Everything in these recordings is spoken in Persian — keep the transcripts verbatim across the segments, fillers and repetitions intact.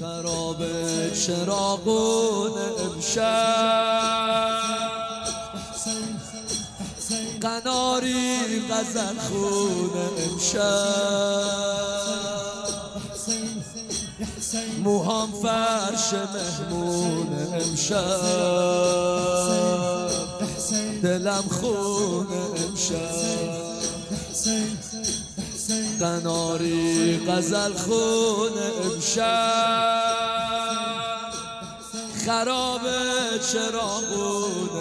خراب چراغون امشب قناری غزل خون امشب موهام فرش مهمون امشب دلم خون امشب قناری غزل خون امشب خراب چراغون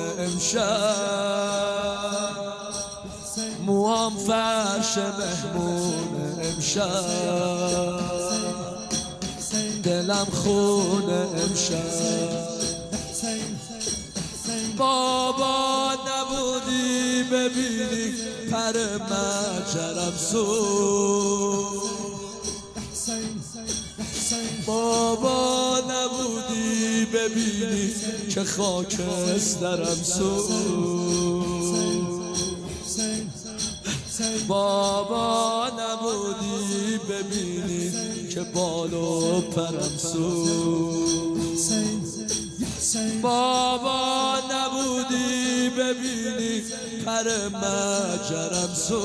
امشب موام فرش مهمون امشب دلم خون امشب بابا نبودی ببینی پر مجرم سو بابا نبودی ببینی که خاکسترم سو بابا نبودی ببینی که بال و پرم سو بابا نبودی ببینی پر مجرم سو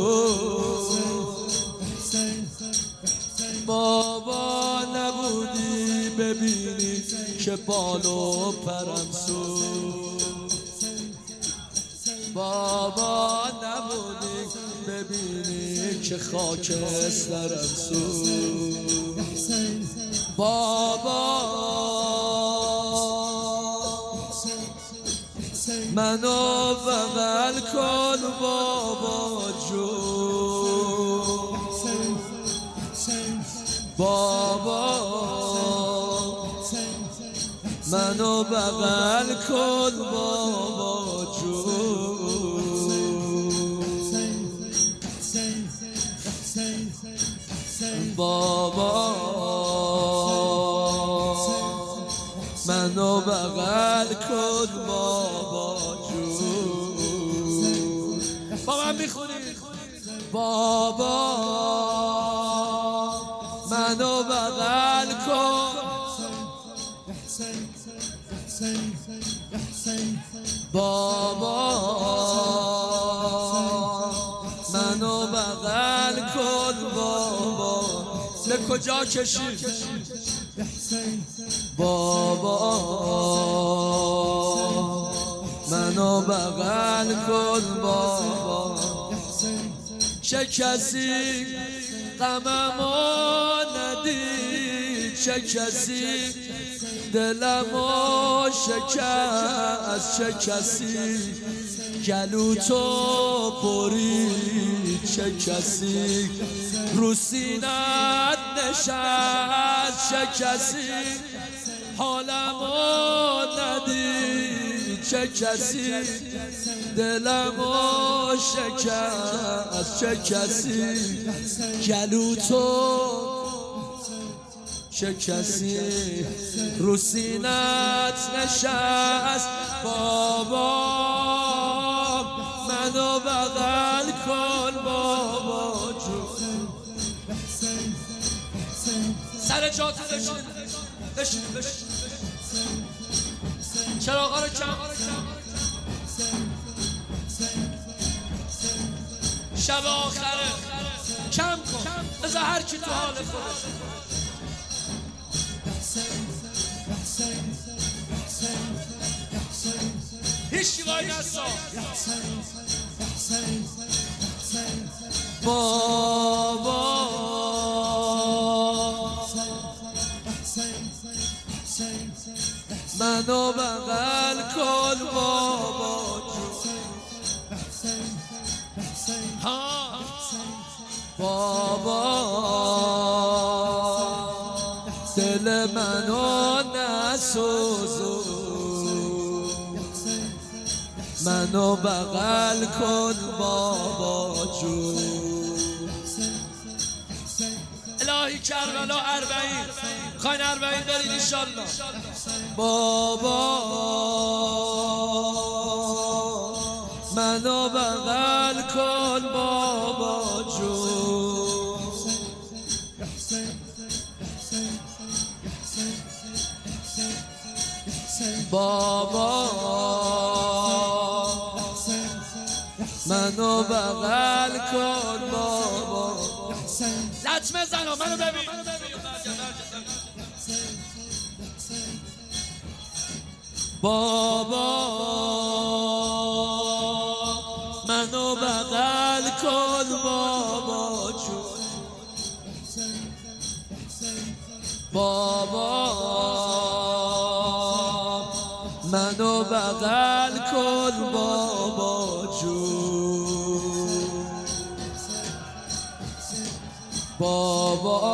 بابا نبودی ببینی که بال و پرم سو بابا نبودی ببینی که خاکسترم سو بابا منو بغل کن بابا جون بابا منو بغل کن بابا جون بابا منو بغل کن بابا جون با من میخونی بابا منو بغل کن بابا منو بغل کن بابا به کجا کشید بابا منو بغل کن بابا چه کسی غممو ندید چه کسی دلمو شکست چه کسی گلو تو برید چه کسی رو سینت نشست چه کسی حالمو ندید چه کسی دلمو شکست چه کسی گلو تو چه کسی رو سینت نشست بابا منو بغل کن بابا جون سر جاتو بشین بشین بشین چراغا رو کم شب آخره کم کن بذار هر کی تو حال خودش هیچی وای نسا بابا منو بغل کن بابا ها بابا دل منو نسوزون منو بغل کن بابا جون الهی کربلا اربعین خواین اربعین برید انشالله بابا منو بغل کن بابا جون بابا منو بغل کن بابا لطمه زنو منو ببین بابا منو بغل کن بابا جون بابا منو بغل کن بابا جون بابا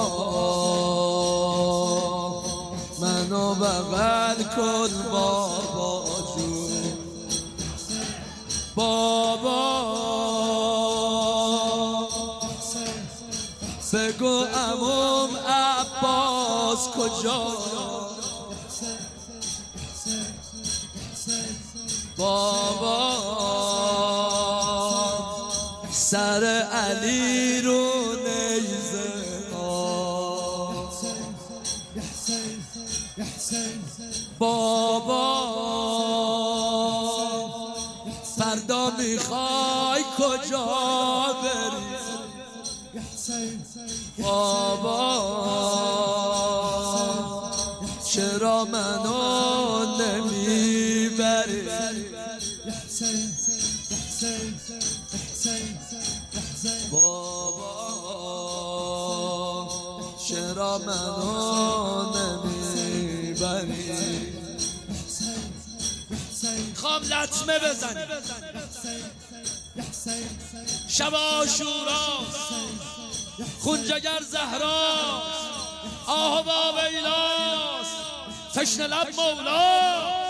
منو بغل کن بابا جون بابا بگو عموم عباس کجا بابا سر علی رو نیزه بابا فردا میخوای کجا بری بابا چرا منو نمیبری بابا چرا منو نمیبری خوام لطمه بزنی شب عاشورا خون جگر زهرا آه باب ایلاس تشنه لب مولا